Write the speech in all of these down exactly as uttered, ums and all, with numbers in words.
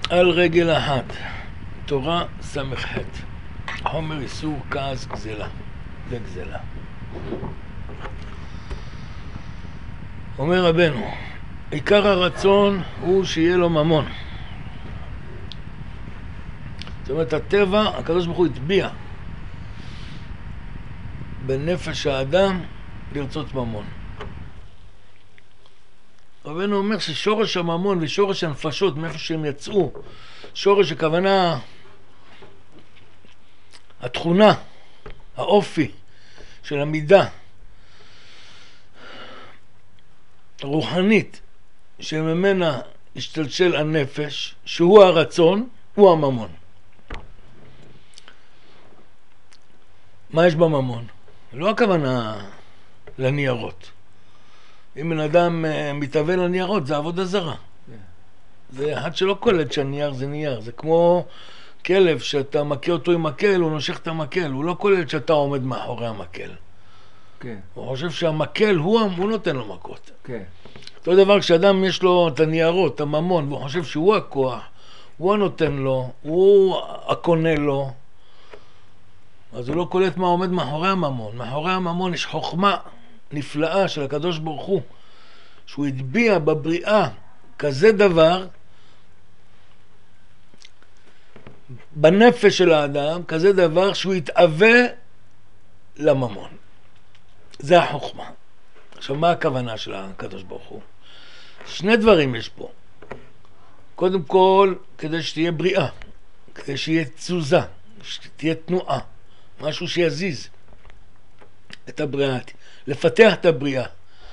על רגל אחת, תורה סמך ח', חומר איסור כעס גזלה, זה גזלה. אומר רבנו, עיקר הרצון הוא שיהיה לו ממון. זאת אומרת, הטבע, הקדוש ברוך הוא הטביע בנפש האדם לרצות ממון. רבנו אומר ששורש הממון ושורש הנפשות, מאיפה שהם יצאו, שורש הכוונה, התכונה, האופי של המידה רוחנית שממנה השתלשל הנפש, שהוא הרצון, הוא הממון. מה יש בממון? לא הכוונה לניירות. אם בן אדם מתאבל לניירות, זה עבודה זרה. זה אחד שלא קולט שהנייר זה נייר. זה כמו כלב שאתה מכה אותו עם מקל, הוא נושך את המקל. הוא לא קולט שאתה עומד מאחורי המקל. כן. הוא חושב שהמקל הוא, הוא נותן לו מכות. כן. אותו דבר כשאדם יש לו את הניירות, את הממון, והוא חושב שהוא הכוח, הוא הנותן לו, הוא הקונה לו, אז הוא לא קולט מה עומד מאחורי הממון. מאחורי הממון יש חוכמה נפלאה של הקדוש ברוך הוא, שהוא הטביע בבריאה כזה דבר, בנפש של האדם, כזה דבר שהוא יתאווה לממון. זה החוכמה. עכשיו, מה הכוונה של הקדוש ברוך הוא? שני דברים יש פה. קודם כל, כדי שתהיה בריאה, כדי שיהיה תזוזה, שתהיה תנועה, משהו שיזיז את הבריאה, לפתח את הבריאה.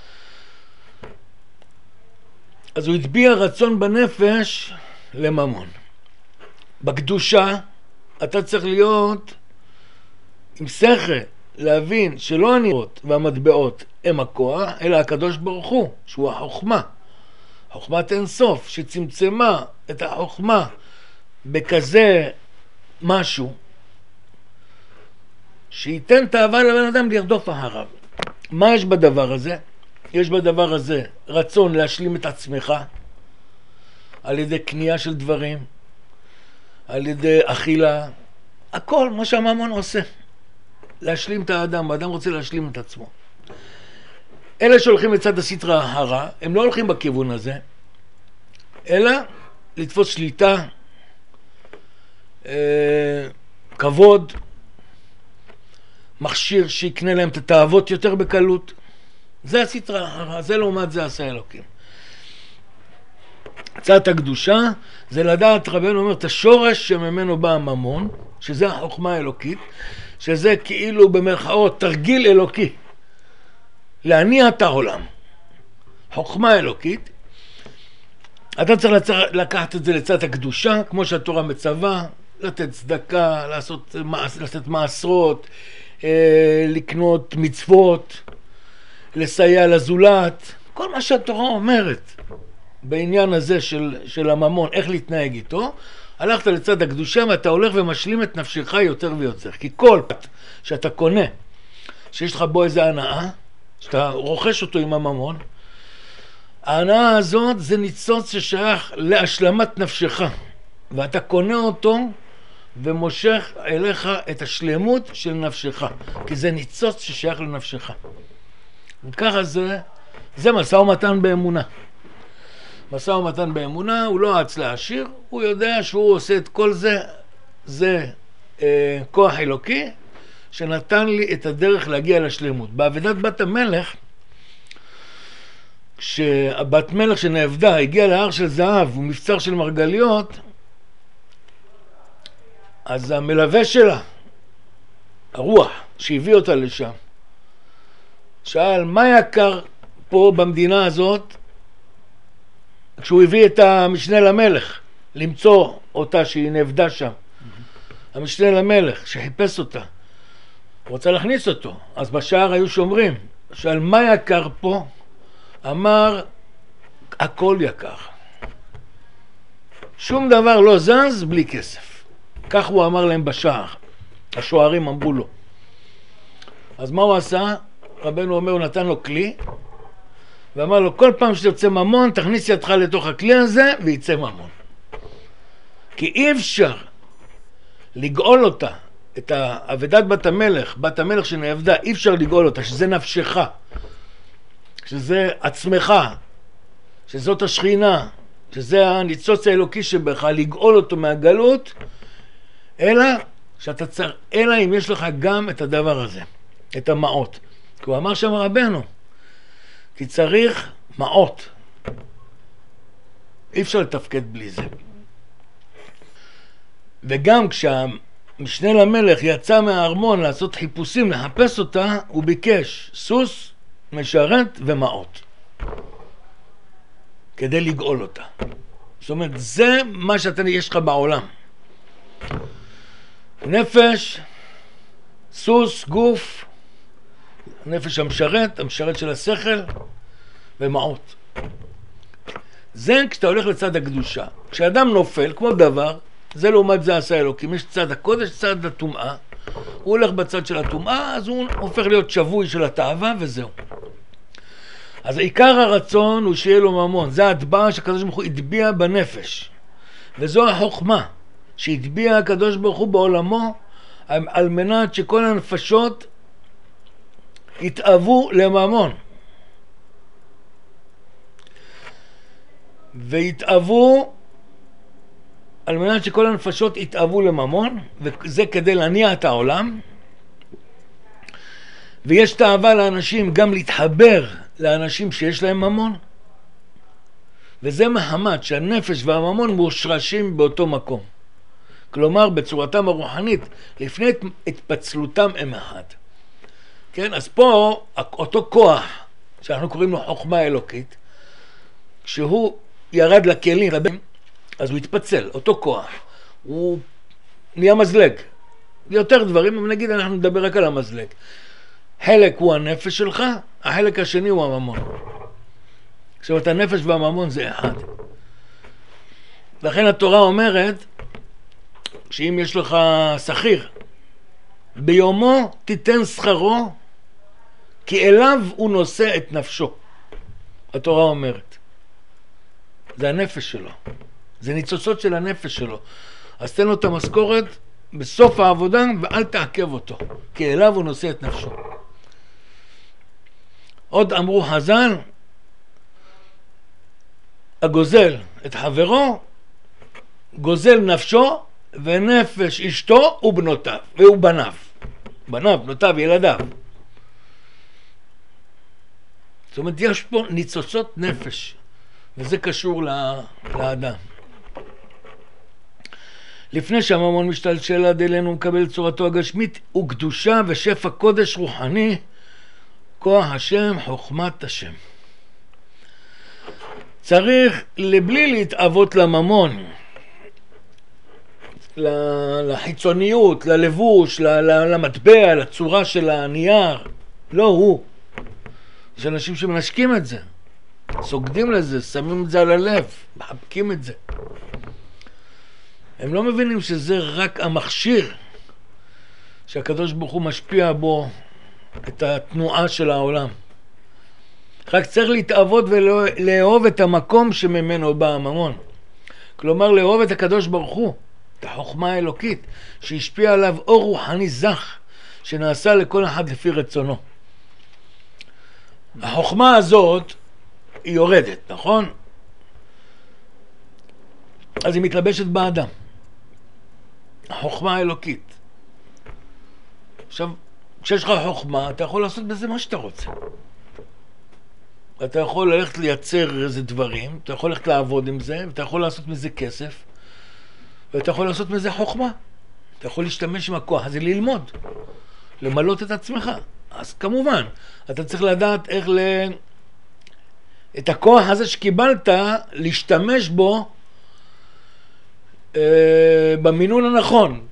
אז הוא הטביע רצון בנפש לממון. בקדושה אתה צריך להיות עם שכל, להבין שלא הנירות והמטבעות הם הכוח, אלא הקדוש ברוך הוא, שהוא החוכמה. חוכמת אינסוף שצמצמה את החוכמה בכזה משהו שייתן תאווה לבן אדם לרדוף אחריו. מה יש בדבר הזה? יש בדבר הזה רצון להשלים את עצמך על ידי קנייה של דברים, על ידי אכילה, הכל מה שהממון עושה. להשלים את האדם, האדם רוצה להשלים את עצמו. אלה שהולכים לצד הסטרה הרע, הם לא הולכים בכיוון הזה, אלא לתפוס שליטה, אה, כבוד, מכשיר שיקנה להם את התאוות יותר בקלות. זה הסטרה הרע, זה לעומת זה עשה אלוקים. צד הקדושה זה לדעת, רבנו אומר, את השורש שממנו בא הממון, שזה החוכמה האלוקית, שזה כאילו במרכאות תרגיל אלוקי להניע את העולם, חוכמה אלוקית. אתה צריך לצר... לקחת את זה לצד הקדושה, כמו שהתורה מצווה, לתת צדקה, לעשות, לתת מעשרות, אה, לקנות מצוות, לסייע לזולת, כל מה שהתורה אומרת בעניין הזה של, של הממון, איך להתנהג איתו. הלכת לצד הקדושה ואתה הולך ומשלים את נפשך יותר ויותר. כי כל פת שאתה קונה, שיש לך בו איזה הנאה, שאתה רוכש אותו עם הממון, ההנאה הזאת זה ניצוץ ששייך להשלמת נפשך. ואתה קונה אותו ומושך אליך את השלמות של נפשך. כי זה ניצוץ ששייך לנפשך. וככה זה, זה משא ומתן באמונה. משא ומתן באמונה, הוא לא רץ להשאיר, הוא יודע שהוא עושה את כל זה, זה אה, כוח אלוקי, שנתן לי את הדרך להגיע לשלמות. בעבודת בת המלך, כשהבת מלך שנעבדה הגיעה להר של זהב ומבצר של מרגליות, אז המלווה שלה, הרוח שהביא אותה לשם, שאל, מה יקר פה במדינה הזאת, כשהוא הביא את המשנה למלך למצוא אותה שהיא נעבדה שם, mm-hmm. המשנה למלך שחיפש אותה, רוצה להכניס אותו, אז בשער היו שומרים, שאל מה יקר פה? אמר, הכל יקר, שום דבר לא זז בלי כסף. כך הוא אמר להם בשער, השוערים אמרו לו. אז מה הוא עשה? רבנו אומר, הוא נתן לו כלי ואמר לו, כל פעם שתרצה ממון, תכניס ידך לתוך הכלי הזה ויצא ממון. כי אי אפשר לגאול אותה, את עבדת בת המלך, בת המלך שנעבדה, אי אפשר לגאול אותה, שזה נפשך, שזה עצמך, שזאת השכינה, שזה הניצוץ האלוקי שבך, לגאול אותו מהגלות, אלא שאתה צריך, אלא אם יש לך גם את הדבר הזה, את המעות. כי הוא אמר שם רבנו, כי צריך מעות. אי אפשר לתפקד בלי זה. וגם כשהמשנה למלך יצא מהארמון לעשות חיפושים, לחפש אותה, הוא ביקש סוס, משרת ומעות. כדי לגאול אותה. זאת אומרת, זה מה שאתה יש לך בעולם. נפש, סוס, גוף, נפש המשרת, המשרת של השכל, ומעות. זה כשאתה הולך לצד הקדושה. כשאדם נופל, כמו דבר, זה לעומת זה עשה אלוקים. יש צד הקודש, צד הטומאה. הוא הולך בצד של הטומאה, אז הוא הופך להיות שבוי של התאווה, וזהו. אז עיקר הרצון הוא שיהיה לו ממון. זה ההטבעה שהקדוש ברוך הוא הטביע בנפש. וזו החוכמה שהטביע הקדוש ברוך הוא בעולמו, על מנת שכל הנפשות יתאבו לממון. ויתאבו על מנת שכל הנפשות יתאבו לממון, וזה כדי להניע את העולם. ויש תאווה לאנשים גם להתחבר לאנשים שיש להם ממון, וזה מחמת שהנפש והממון מושרשים באותו מקום. כלומר, בצורתם הרוחנית, לפני התפצלותם הם אחד. כן, אז פה, אותו כוח, שאנחנו קוראים לו חוכמה אלוקית, כשהוא ירד לכלים, אז הוא התפצל, אותו כוח. הוא נהיה מזלג. יותר דברים, אבל נגיד אנחנו נדבר רק על המזלג. חלק הוא הנפש שלך, החלק השני הוא הממון. זאת אומרת, הנפש והממון זה אחד. לכן התורה אומרת, שאם יש לך שכיר, ביומו תיתן שכרו, כי אליו הוא נושא את נפשו. התורה אומרת. זה הנפש שלו. זה ניצוצות של הנפש שלו. אז תן לו את המשכורת בסוף העבודה ואל תעכב אותו, כי אליו הוא נושא את נפשו. עוד אמרו חז"ל, הגוזל את חברו, גוזל נפשו ונפש אשתו ובנותיו, והוא בניו. בניו, בנותיו, ילדיו. זאת אומרת, יש פה ניצוצות נפש, וזה קשור לאדם. לפני שהממון משתלשל עד אלינו ומקבל צורתו הגשמית, הוא קדושה ושפע קודש רוחני, כוח השם, חוכמת השם. צריך לבלי להתאבות לממון, לחיצוניות, ללבוש, למטבע, לצורה של הנייר. לא הוא. יש אנשים שמנשקים את זה, סוגדים לזה, שמים את זה על הלב, מחבקים את זה. הם לא מבינים שזה רק המכשיר שהקדוש ברוך הוא משפיע בו את התנועה של העולם. רק צריך להתאבות ולאהוב את המקום שממנו בא הממון. כלומר, לאהוב את הקדוש ברוך הוא, את החוכמה האלוקית, שהשפיע עליו אור רוחני זך, שנעשה לכל אחד לפי רצונו. החוכמה הזאת היא יורדת, נכון? אז היא מתלבשת באדם. החוכמה האלוקית. עכשיו, כשיש לך חוכמה, אתה יכול לעשות בזה מה שאתה רוצה. אתה יכול ללכת לייצר איזה דברים, אתה יכול ללכת לעבוד עם זה, ואתה יכול לעשות מזה כסף, ואתה יכול לעשות מזה חוכמה. אתה יכול להשתמש עם הכוח הזה ללמוד, למלות את עצמך. אז כמובן, אתה צריך לדעת איך ל... את הכוח הזה שקיבלת, להשתמש בו אה, במינון הנכון.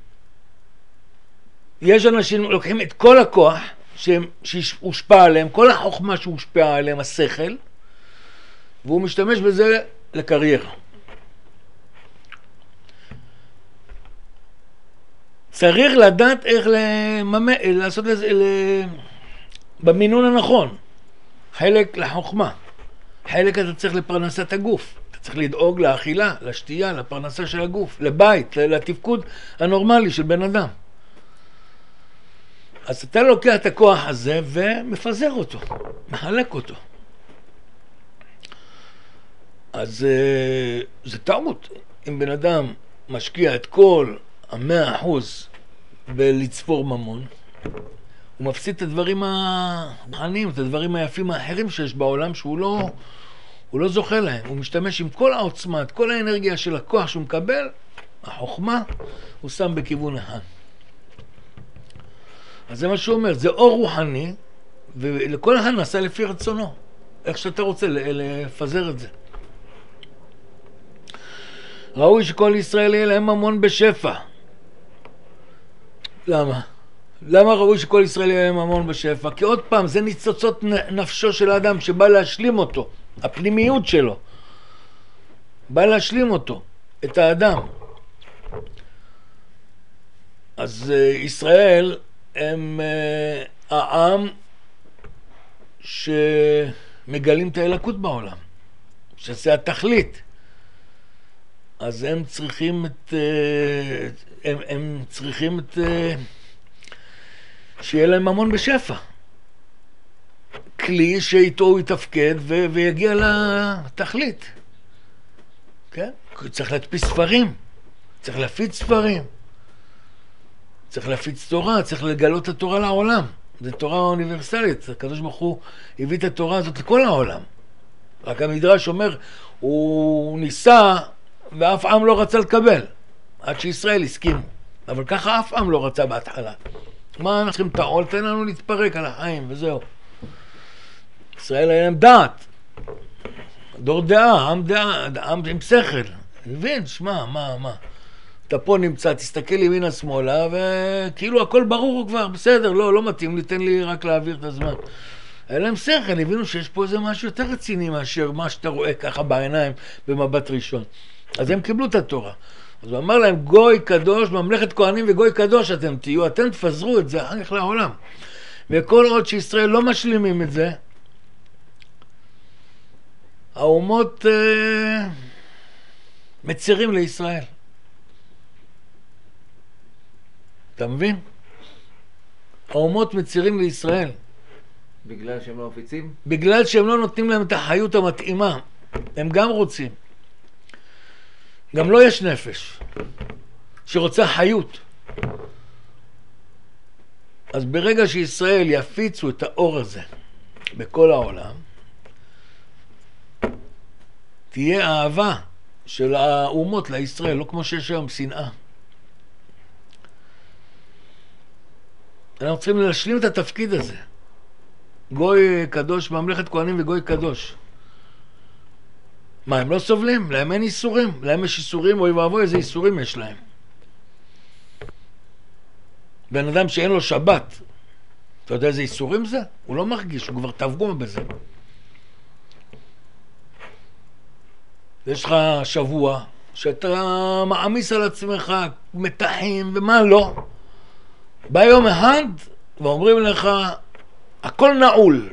יש אנשים לוקחים את כל הכוח שהושפע עליהם, כל החוכמה שהושפע עליהם, השכל, והוא משתמש בזה לקריירה. צריך לדעת איך לממ... לעשות לזה ל... במינון הנכון. חלק לחוכמה, חלק אתה צריך לפרנסת הגוף, אתה צריך לדאוג לאכילה, לשתייה, לפרנסה של הגוף, לבית, לתפקוד הנורמלי של בן אדם. אז אתה לוקח את הכוח הזה ומפזר אותו, מחלק אותו. אז זה טעות. אם בן אדם משקיע את כל המאה אחוז בלצפור ממון, הוא מפסיד את הדברים הרוחניים, את הדברים היפים האחרים שיש בעולם שהוא לא, הוא לא זוכה להם. הוא משתמש עם כל העוצמה, את כל האנרגיה של הכוח שהוא מקבל, החוכמה, הוא שם בכיוון אחד. אז זה מה שהוא אומר, זה אור רוחני, ולכל אחד נעשה לפי רצונו, איך שאתה רוצה לפזר את זה. ראוי שכל ישראל יהיה להם ממון בשפע. למה? למה ראוי שכל ישראל יהיה להם ממון בשפע? כי עוד פעם, זה ניצוצות נפשו של האדם שבא להשלים אותו, הפנימיות שלו. בא להשלים אותו, את האדם. אז ישראל הם uh, העם שמגלים את האלוקות בעולם, שזה התכלית. אז הם צריכים את, הם, הם צריכים את, שיהיה להם ממון בשפע. כלי שאיתו הוא יתפקד ו, ויגיע לתכלית. כן? צריך להדפיס ספרים, צריך להפיץ ספרים, צריך להפיץ תורה, צריך לגלות את התורה לעולם. זו תורה אוניברסלית, הקדוש ברוך הוא הביא את התורה הזאת לכל העולם. רק המדרש אומר, הוא ניסה ואף עם לא רצה לקבל, עד שישראל הסכים. אבל ככה אף עם לא רצה בהתחלה. מה אנחנו צריכים טעול? תן לנו להתפרק על החיים וזהו. ישראל היה להם דעת. דור דעה, עם דעה, עם עם שכל. מבין, שמע, מה, מה. אתה פה נמצא, תסתכל ימינה שמאלה, וכאילו הכל ברור כבר, בסדר, לא, לא מתאים לי, תן לי רק להעביר את הזמן. היה להם שכל, הבינו שיש פה איזה משהו יותר רציני מאשר מה שאתה רואה ככה בעיניים במבט ראשון. אז הם קיבלו את התורה. אז הוא אמר להם, גוי קדוש, ממלכת כהנים וגוי קדוש אתם תהיו, אתם תפזרו את זה אחר כך לעולם. וכל עוד שישראל לא משלימים את זה, האומות אה, מצירים לישראל. אתה מבין? האומות מצירים לישראל. בגלל שהם לא מפיצים? בגלל שהם לא נותנים להם את החיות המתאימה. הם גם רוצים. גם לא יש נפש שרוצה חיות. אז ברגע שישראל יפיצו את האור הזה בכל העולם, תהיה אהבה של האומות לישראל, לא כמו שיש היום שנאה. אנחנו צריכים להשלים את התפקיד הזה. גוי קדוש, ממלכת כהנים וגוי קדוש. מה, הם לא סובלים? להם אין איסורים. להם יש איסורים, אוי ואבוי, איזה איסורים יש להם. בן אדם שאין לו שבת, אתה יודע איזה איסורים זה? הוא לא מרגיש, הוא כבר תפגום בזה. יש לך שבוע שאתה מעמיס על עצמך מתחים ומה לא. בא יום אחד ואומרים לך, הכל נעול.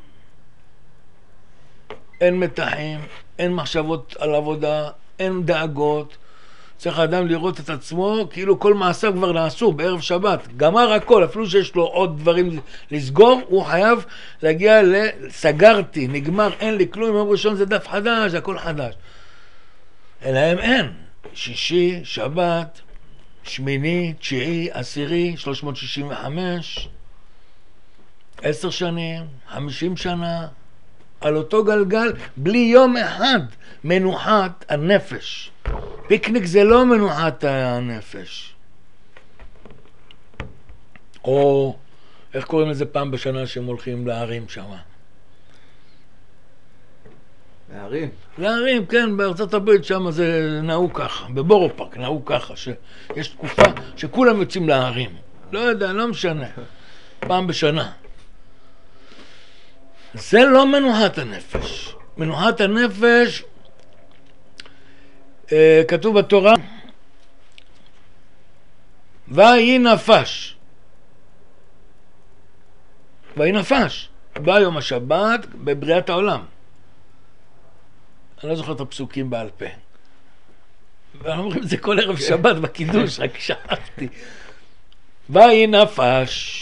אין מתחים, אין מחשבות על עבודה, אין דאגות. צריך האדם לראות את עצמו כאילו כל מעשיו כבר נעשו בערב שבת. גמר הכל, אפילו שיש לו עוד דברים לסגור, הוא חייב להגיע לסגרתי, נגמר, אין לי כלום, יום ראשון זה דף חדש, הכל חדש. אלא הם אין. שישי, שבת, שמיני, תשיעי, עשירי, שלוש מאות שישים וחמש, עשר שנים, חמישים שנה, על אותו גלגל, בלי יום אחד מנוחת הנפש. פיקניק זה לא מנוחת הנפש. או, איך קוראים לזה פעם בשנה שהם הולכים להרים שם? להרים? להרים, כן, בארצות הברית שם זה נהוג ככה, בבורו פארק נהוג ככה, שיש תקופה שכולם יוצאים להרים. לא יודע, לא משנה. פעם בשנה. זה לא מנוחת הנפש. מנוחת הנפש, אה, כתוב בתורה, ויהי נפש. ויהי נפש. בא יום השבת בבריאת העולם. אני לא זוכר את הפסוקים בעל פה. ואנחנו אומרים את זה כל ערב שבת בקידוש, רק שכחתי. ויהי נפש,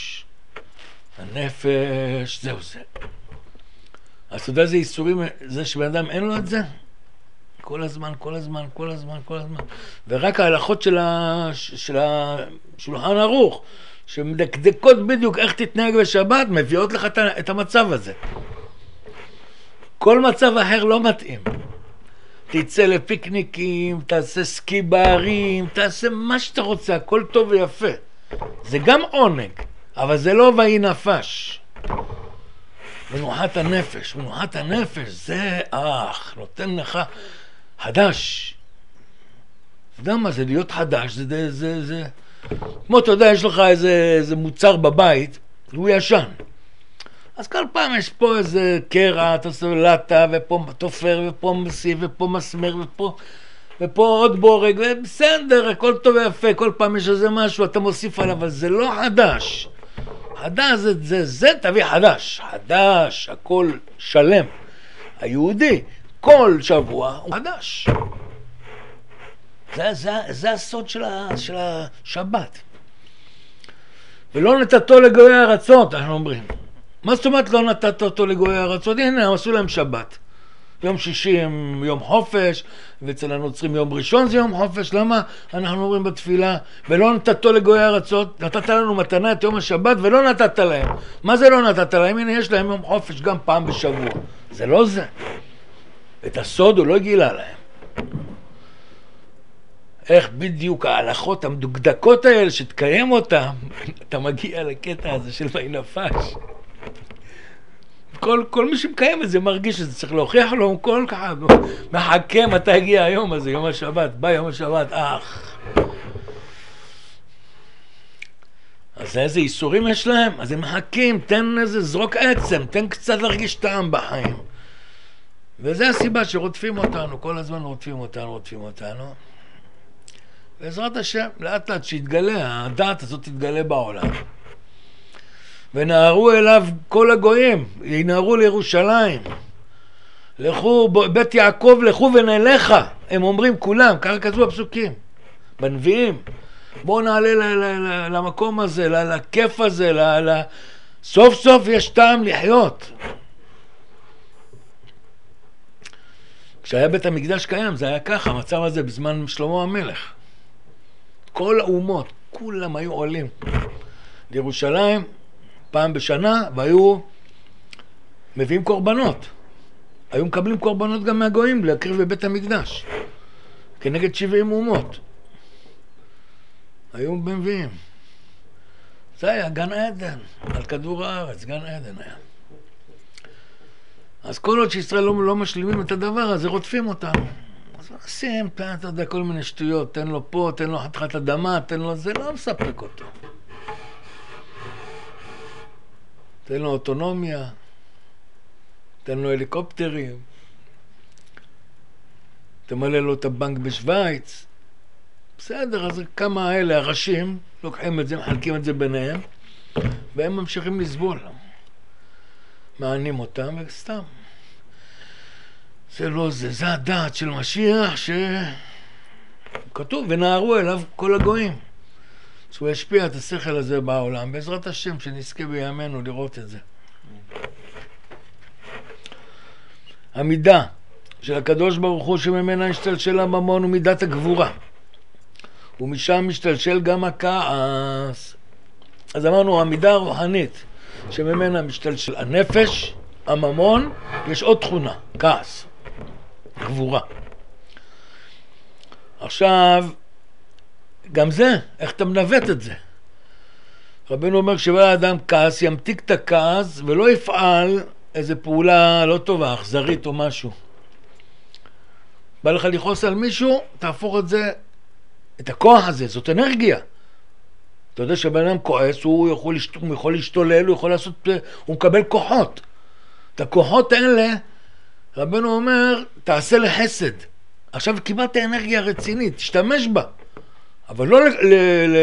הנפש, זהו זה. אז אתה יודע איזה איסורים, זה שבן אדם אין לו את זה? כל הזמן, כל הזמן, כל הזמן, כל הזמן. ורק ההלכות של, ה... של השולחן ערוך, שמדקדקות בדיוק איך תתנהג בשבת, מביאות לך את המצב הזה. כל מצב אחר לא מתאים. תצא לפיקניקים, תעשה סקי בערים, תעשה מה שאתה רוצה, הכל טוב ויפה. זה גם עונג, אבל זה לא ויהי נפש. מנוחת הנפש, מנוחת הנפש זה אך, נותן לך חדש. אתה יודע מה זה להיות חדש? זה, זה, זה, זה. כמו אתה יודע, יש לך איזה, איזה מוצר בבית, הוא ישן. אז כל פעם יש פה איזה קרע, אתה עושה לטה, ופה תופר, ופה מסיב, ופה מסמר, ופה, ופה עוד בורג, ובסדר, הכל טוב ויפה, כל פעם יש איזה משהו, אתה מוסיף עליו, אבל זה לא חדש. חדש זה, זה, זה תביא חדש. חדש, הכל שלם. היהודי, כל שבוע הוא חדש. זה, זה, זה הסוד של, ה, של השבת. ולא נתתו לגויי ארצות, אנחנו אומרים. מה זאת אומרת לא נתת אותו לגויי ארצות? הנה, הם עשו להם שבת. יום שישי הם יום חופש, ואצל הנוצרים יום ראשון זה יום חופש. למה אנחנו אומרים בתפילה, ולא נתתו לגויי ארצות? נתת לנו מתנה את יום השבת ולא נתת להם. מה זה לא נתת להם? הנה, יש להם יום חופש גם פעם בשבוע. זה לא זה. את הסוד הוא לא גילה להם. איך בדיוק ההלכות המדוקדקות האלה שתקיים אותם, אתה מגיע לקטע הזה של ויהי נפש. כל, כל מי שמקיים את זה מרגיש שזה צריך להוכיח לו, כל כך מחכה מתי הגיע היום הזה, יום השבת, בא יום השבת, אך. אז איזה איסורים יש להם? אז הם מחכים, תן איזה זרוק עצם, תן קצת להרגיש טעם בחיים. וזה הסיבה שרודפים אותנו, כל הזמן רודפים אותנו, רודפים אותנו. בעזרת השם, לאט לאט שיתגלה, הדעת הזאת תתגלה בעולם. ונערו אליו כל הגויים, ינערו לירושלים. לכו, בית יעקב, לכו ונלך. הם אומרים כולם, ככה כתבו הפסוקים, בנביאים. בואו נעלה ל- ל- ל- למקום הזה, ל- לכיף הזה, ל- ל- סוף סוף יש טעם לחיות. כשהיה בית המקדש קיים, זה היה ככה, המצב הזה בזמן שלמה המלך. כל האומות, כולם היו עולים לירושלים פעם בשנה, והיו מביאים קורבנות. היו מקבלים קורבנות גם מהגויים להקריב בבית המקדש, כנגד שבעים אומות. היו מביאים. זה היה גן עדן, על כדור הארץ, גן עדן היה. אז כל עוד שישראל לא, לא משלימים את הדבר הזה, רודפים אותנו. אז עושים, אתה יודע, כל מיני שטויות, תן לו פה, תן לו חתיכת אדמה, תן לו, זה לא מספק אותו. תן לו אוטונומיה, תן לו הליקופטרים, תמלא לו את הבנק בשוויץ. בסדר, אז כמה האלה, הראשים, לוקחים את זה, מחלקים את זה ביניהם, והם ממשיכים לסבול. מענים אותם וסתם. זה לא זה, זה הדעת של משיח שכתוב, ונערו אליו כל הגויים. שהוא ישפיע את השכל הזה בעולם, בעזרת השם שנזכה בימינו לראות את זה. המידה של הקדוש ברוך הוא שממנה השתלשל הממון הוא מידת הגבורה. ומשם משתלשל גם הכעס. אז אמרנו, המידה הרוחנית שממנה משתלשל הנפש, הממון, יש עוד תכונה, כעס, גבורה. עכשיו, גם זה, איך אתה מנווט את זה? רבנו אומר, כשבא האדם כעס, ימתיק את הכעס ולא יפעל איזו פעולה לא טובה, אכזרית או משהו. בא לך לכעוס על מישהו, תהפוך את זה, את הכוח הזה, זאת אנרגיה. אתה יודע שבן אדם כועס, הוא יכול, להשת... הוא יכול להשתולל, הוא יכול לעשות, הוא מקבל כוחות. את הכוחות האלה, רבנו אומר, תעשה לחסד. עכשיו קיבלת אנרגיה רצינית, תשתמש בה. אבל לא ל... ל... ל...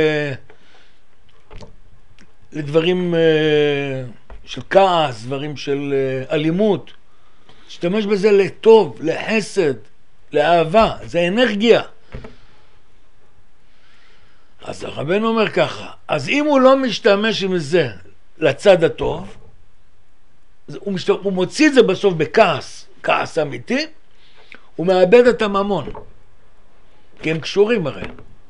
לדברים של כעס, דברים של אלימות, תשתמש בזה לטוב, לחסד, לאהבה, זה אנרגיה. אז הרבן אומר ככה, אז אם הוא לא משתמש עם זה לצד הטוב, הוא, משת... הוא מוציא את זה בסוף בכעס, כעס אמיתי, הוא מאבד את הממון, כי הם קשורים הרי.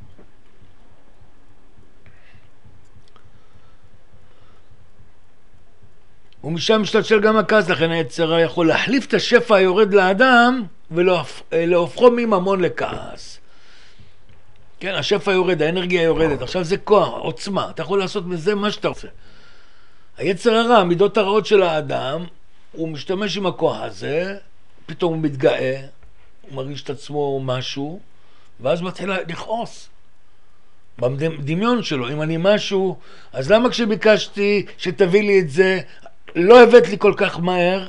ומשם משתלשל גם הכעס, לכן היצר יכול להחליף את השפע היורד לאדם ולהופכו מממון לכעס. כן, השפע יורד, האנרגיה יורדת, עכשיו זה כוח, עוצמה, אתה יכול לעשות מזה מה שאתה רוצה. היצר הרע, המידות הרעות של האדם, הוא משתמש עם הכוח הזה, פתאום הוא מתגאה, הוא מרגיש את עצמו משהו, ואז מתחיל לכעוס. בדמיון שלו, אם אני משהו, אז למה כשביקשתי שתביא לי את זה, לא הבאת לי כל כך מהר?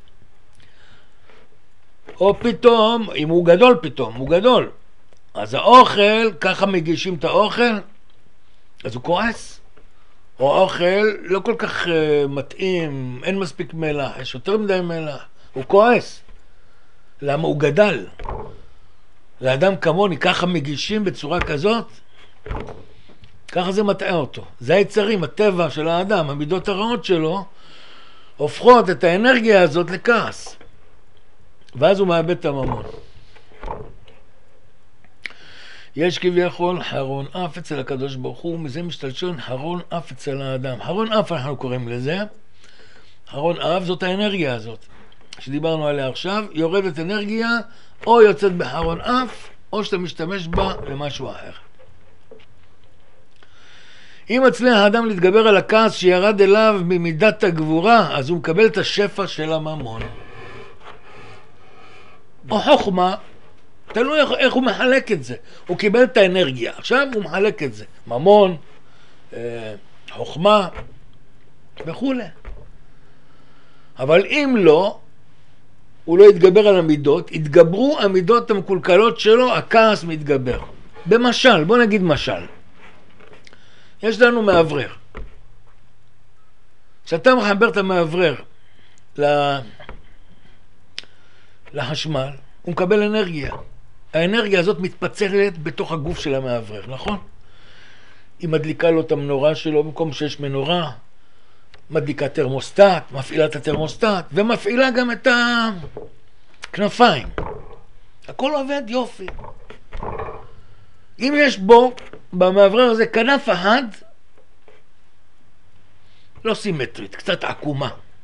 או פתאום, אם הוא גדול פתאום, הוא גדול. אז האוכל, ככה מגישים את האוכל, אז הוא כועס. או האוכל לא כל כך uh, מתאים, אין מספיק מלח, יש יותר מדי מלח, הוא כועס. למה? הוא גדל. לאדם כמוני, ככה מגישים בצורה כזאת, ככה זה מטעה אותו. זה היצרים, הטבע של האדם, המידות הרעות שלו, הופכות את האנרגיה הזאת לכעס. ואז הוא מאבד את הממון. יש כביכול חרון אף אצל הקדוש ברוך הוא, מזה משתלשל חרון אף אצל האדם. חרון אף אנחנו קוראים לזה. חרון אף זאת האנרגיה הזאת שדיברנו עליה עכשיו, יורדת אנרגיה או יוצאת בחרון אף, או שאתה משתמש בה למשהו אחר. אם מצליח האדם להתגבר על הכעס שירד אליו ממידת הגבורה, אז הוא מקבל את השפע של הממון. או חוכמה, תלוי איך, איך הוא מחלק את זה. הוא קיבל את האנרגיה, עכשיו הוא מחלק את זה. ממון, אה, חוכמה וכו'. אבל אם לא, הוא לא יתגבר על המידות, יתגברו המידות המקולקלות שלו, הכעס מתגבר. במשל, בוא נגיד משל. יש לנו מאוורר. כשאתה מחבר את המאוורר לחשמל, הוא מקבל אנרגיה. האנרגיה הזאת מתפצלת בתוך הגוף של המאוורר, נכון? היא מדליקה לו את המנורה שלו, במקום שיש מנורה, מדליקה תרמוסטט, מפעילה את התרמוסטט, ומפעילה גם את הכנפיים. הכל עובד יופי. אם יש בו, במאוורר הזה, כנף אחד, לא סימטרית, קצת עקומה.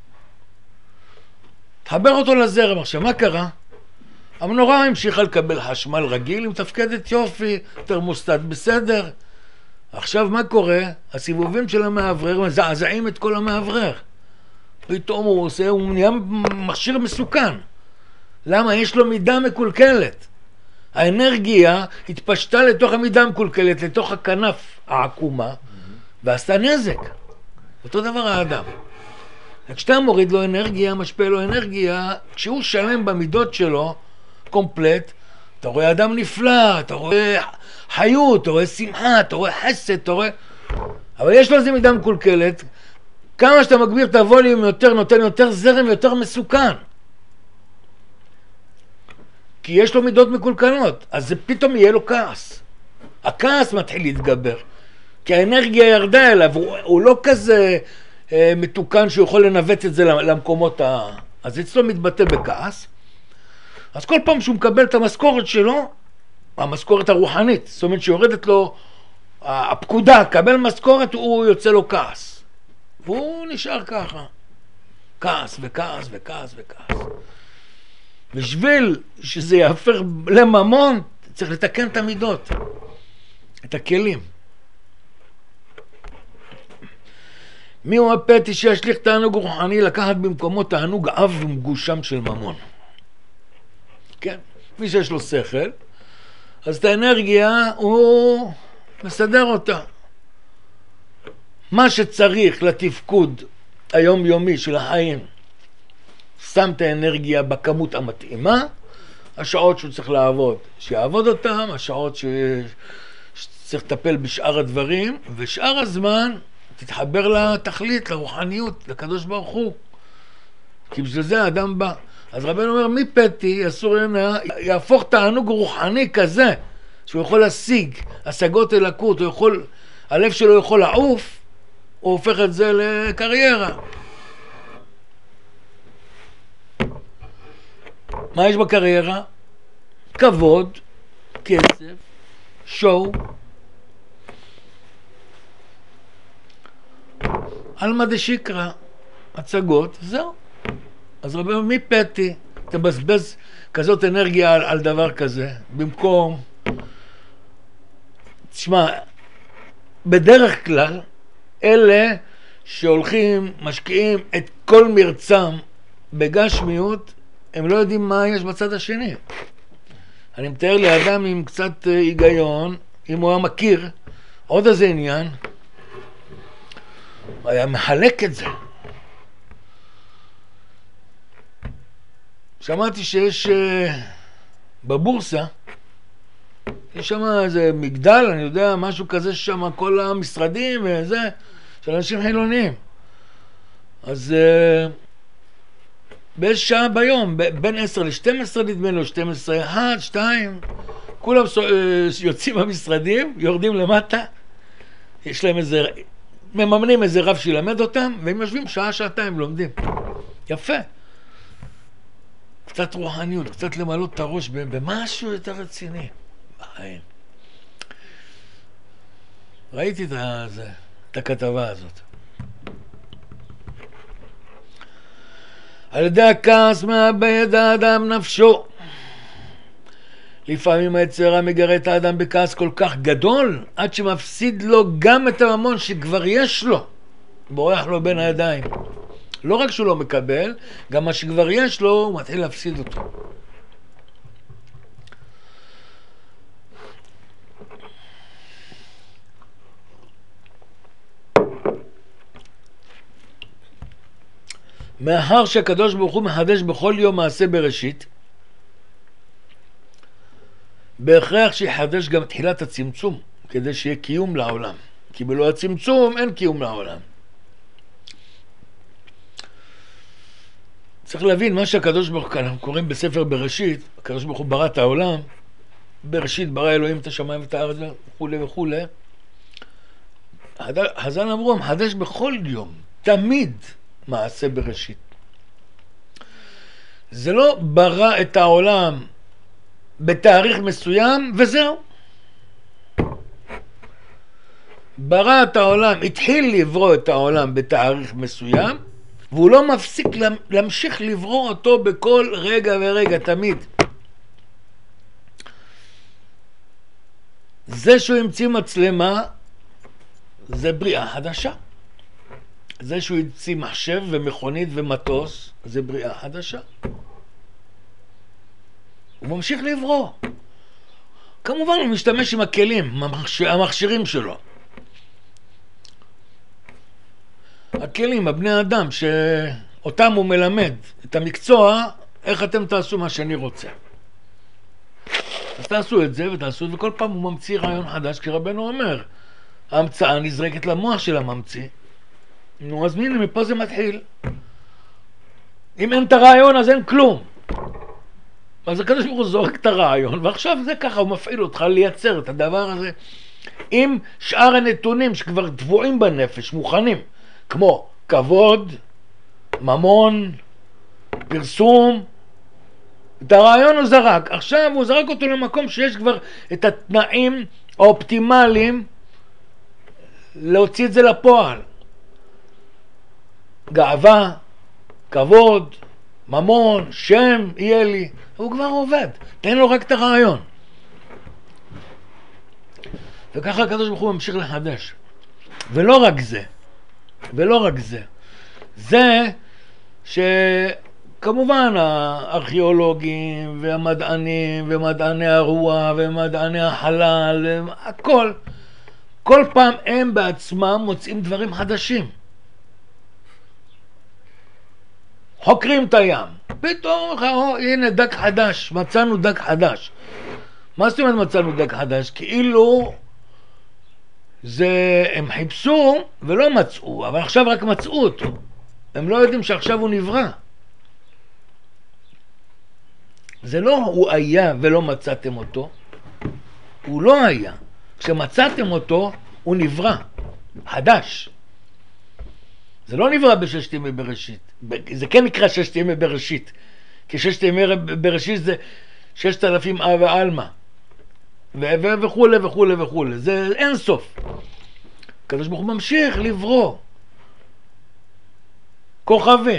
תחבר אותו לזרם. עכשיו, מה קרה? המנורה המשיכה לקבל חשמל רגיל, היא מתפקדת יופי, תרמוסטט בסדר. עכשיו מה קורה? הסיבובים של המאוורר מזעזעים את כל המאוורר. פתאום הוא עושה, הוא נהיה מכשיר מסוכן. למה? יש לו מידה מקולקלת. האנרגיה התפשטה לתוך המידה המקולקלת, לתוך הכנף העקומה, ועשתה נזק. אותו דבר האדם. כשאתה מוריד לו אנרגיה, משפיע לו אנרגיה, כשהוא שלם במידות שלו, קומפלט, אתה רואה אדם נפלא, אתה רואה חיות, אתה רואה שמחה, אתה רואה חסד, אתה רואה... אבל יש לו איזה מידה מקולקלת, כמה שאתה מגביר את הווליום יותר, נותן יותר זרם, יותר מסוכן. כי יש לו מידות מקולקלות, אז זה פתאום יהיה לו כעס. הכעס מתחיל להתגבר, כי האנרגיה ירדה אליו, הוא, הוא לא כזה אה, מתוקן שהוא יכול לנווט את זה למקומות ה... אז אצלו מתבטא בכעס. אז כל פעם שהוא מקבל את המשכורת שלו, המשכורת הרוחנית, זאת אומרת שיורדת לו הפקודה, קבל משכורת, הוא יוצא לו כעס. והוא נשאר ככה. כעס וכעס וכעס וכעס. בשביל שזה יהפך לממון, צריך לתקן את המידות, את הכלים. מי הוא הפתי שישליך תענוג רוחני לקחת במקומו תענוג אב ומגושם של ממון? כן, מי שיש לו שכל, אז את האנרגיה הוא מסדר אותה. מה שצריך לתפקוד היומיומי של החיים, שם את האנרגיה בכמות המתאימה, השעות שהוא צריך לעבוד, שיעבוד אותם, השעות שצריך לטפל בשאר הדברים, ושאר הזמן תתחבר לתכלית, לרוחניות, לקדוש ברוך הוא. כי בשביל זה האדם בא. אז רבנו אומר, מפתי אסור הנה יהפוך תענוג רוחני כזה, שהוא יכול להשיג השגות אלוקות, הוא יכול, הלב שלו יכול לעוף, הוא הופך את זה לקריירה. מה יש בקריירה? כבוד, כסף, שואו, אלמא דשיקרא, הצגות, זהו. אז רבי אומר, מי פתי? תבזבז כזאת אנרגיה על, על דבר כזה, במקום... תשמע, בדרך כלל, אלה שהולכים, משקיעים את כל מרצם בגשמיות, הם לא יודעים מה יש בצד השני. אני מתאר לאדם עם קצת היגיון, אם הוא היה מכיר עוד איזה עניין, הוא היה מחלק את זה. שמעתי שיש בבורסה, יש שם איזה מגדל, אני יודע, משהו כזה שם, כל המשרדים וזה, של אנשים חילוניים. אז באיזה שעה ביום, בין עשר ל-שתים עשרה נדמה לו, שתים עשרה, אחת, שתיים, כולם יוצאים במשרדים, יורדים למטה, יש להם איזה, מממנים איזה רב שילמד אותם, והם יושבים שעה, שעתיים, לומדים. יפה. קצת רוחניות, קצת למלות את הראש במשהו יותר רציני. בחיים. ראיתי את, הזה, את הכתבה הזאת. על ידי הכעס מאבד האדם נפשו. לפעמים היצרה מגרה את האדם בכעס כל כך גדול, עד שמפסיד לו גם את הממון שכבר יש לו, בורח לו בין הידיים. לא רק שהוא לא מקבל, גם מה שכבר יש לו, הוא מתחיל להפסיד אותו. מאחר שהקדוש ברוך הוא מחדש בכל יום מעשה בראשית, בהכרח שיחדש גם תחילת הצמצום, כדי שיהיה קיום לעולם. כי בלא הצמצום אין קיום לעולם. צריך להבין מה שהקדוש ברוך הוא, אנחנו קוראים בספר בראשית, הקדוש ברוך הוא ברא את העולם, בראשית ברא אלוהים את השמיים ואת הארץ וכו' וכו'. חז"ל אמרו, מחדש בכל יום, תמיד מעשה בראשית. זה לא ברא את העולם בתאריך מסוים וזהו. ברא את העולם, התחיל לברוא את העולם בתאריך מסוים, והוא לא מפסיק להמשיך לברוא אותו בכל רגע ורגע, תמיד. זה שהוא המציא מצלמה, זה בריאה חדשה. זה שהוא המציא מחשב ומכונית ומטוס, זה בריאה חדשה. הוא ממשיך לברוא. כמובן הוא משתמש עם הכלים, המכשירים שלו. הכלים, הבני אדם, שאותם הוא מלמד את המקצוע, איך אתם תעשו מה שאני רוצה. אז תעשו את זה ותעשו את זה, וכל פעם הוא ממציא רעיון חדש, כי רבנו אומר, ההמצאה נזרקת למוח של הממציא. נו, אז הנה, מפה זה מתחיל. אם אין את הרעיון, אז אין כלום. אז הקדוש ברוך הוא זורק את הרעיון, ועכשיו זה ככה, הוא מפעיל אותך לייצר את הדבר הזה. עם שאר הנתונים שכבר טבועים בנפש, מוכנים, כמו כבוד, ממון, פרסום, את הרעיון הוא זרק. עכשיו הוא זרק אותו למקום שיש כבר את התנאים האופטימליים להוציא את זה לפועל. גאווה, כבוד, ממון, שם, יהיה לי. הוא כבר עובד, תן לו רק את הרעיון. וככה הקדוש ברוך הוא ממשיך לחדש. ולא רק זה, ולא רק זה. זה שכמובן הארכיאולוגים והמדענים ומדעני הרוח ומדעני החלל, הכל, כל פעם הם בעצמם מוצאים דברים חדשים. חוקרים את הים, פתאום, או, הנה דג חדש, מצאנו דג חדש. מה זאת אומרת מצאנו דג חדש? כאילו זה, הם חיפשו ולא מצאו, אבל עכשיו רק מצאו אותו. הם לא יודעים שעכשיו הוא נברא. זה לא הוא היה ולא מצאתם אותו, הוא לא היה. כשמצאתם אותו, הוא נברא, חדש. זה לא נברא בששת ימי בראשית. זה כן נקרא ששת ימי בראשית. כי ששת ימי בראשית זה ששת אלפים אב ועלמא. וכו' וכו' וכו'. זה אין סוף. הקדוש ברוך הוא ממשיך לברוא. כוכבים.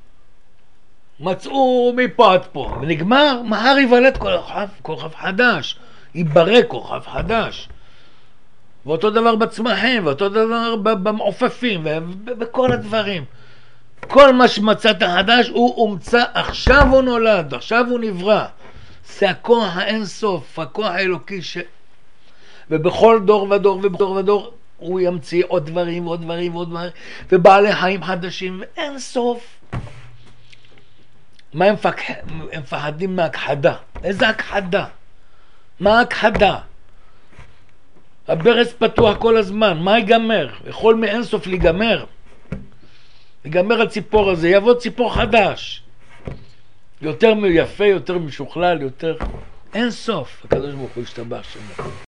מצאו מפה עד פה. ונגמר, מהר ייוולד כוכב, כוכב חדש. ייברא כוכב חדש. ואותו דבר בצמחים, ואותו דבר במעופפים, ובכל הדברים. כל מה שמצאת חדש הוא הומצא, עכשיו הוא נולד, עכשיו הוא נברא. זה הכוח האינסוף, הכוח האלוקי ש... ובכל דור ודור ובדור ודור הוא ימציא עוד דברים ועוד דברים ועוד דברים, ובעלי חיים חדשים, ואין סוף. מה הם, פח... הם מפחדים מהכחדה? איזה הכחדה? מה הכחדה? הברז פתוח כל הזמן, מה ייגמר? יכול מאינסוף להיגמר. ייגמר הציפור הזה, יבוא ציפור חדש. יותר יפה, יותר משוכלל, יותר... אין סוף. הקדוש ברוך הוא ישתבח שמו.